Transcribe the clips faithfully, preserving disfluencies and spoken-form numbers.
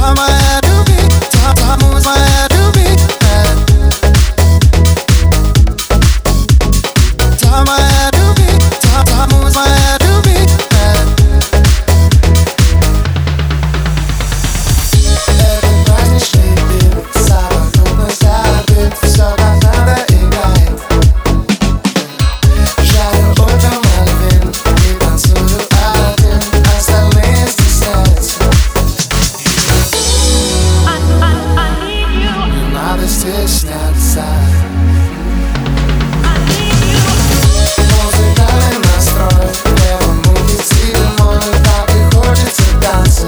Самая любимая, самая любимая, самая любимая, самая любимая. Это праздничный бит, самый крупный забит, все как надо играет. Жарю утром альбин и танцую один, остальные стесняются. Не надо стесняться. Музыкальный настрой, левый муки зимой, так и хочется танца.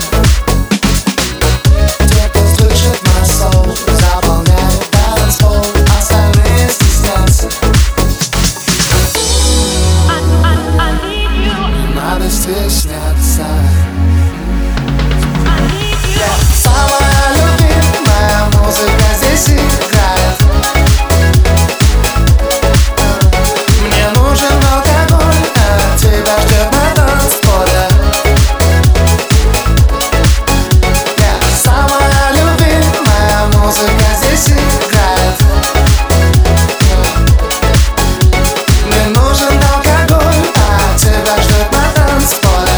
Те, кто слышит мой соул, заполняют танцпол, остальные стеснятся. Не надо стесняться. Самая любимая музыка здесь играет. Мне нужен алкоголь, а тебя ждет на танцполе. Самая любимая музыка здесь играет. Мне нужен алкоголь, а тебя ждет на танцполе.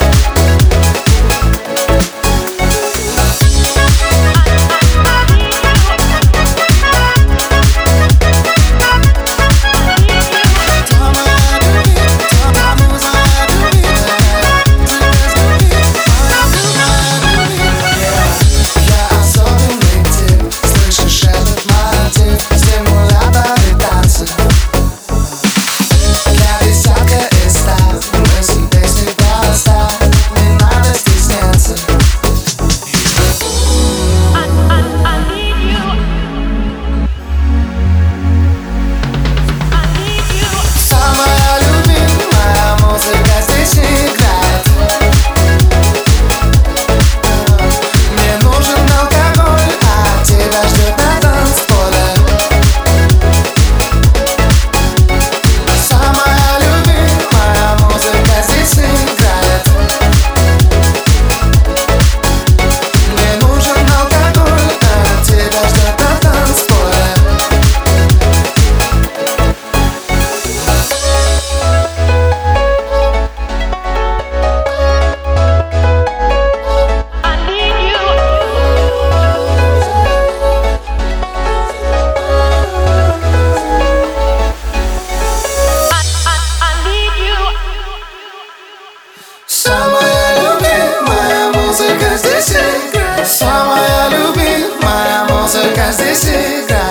Самая любимая музыка здесь играет. Самая любимая музыка здесь играет.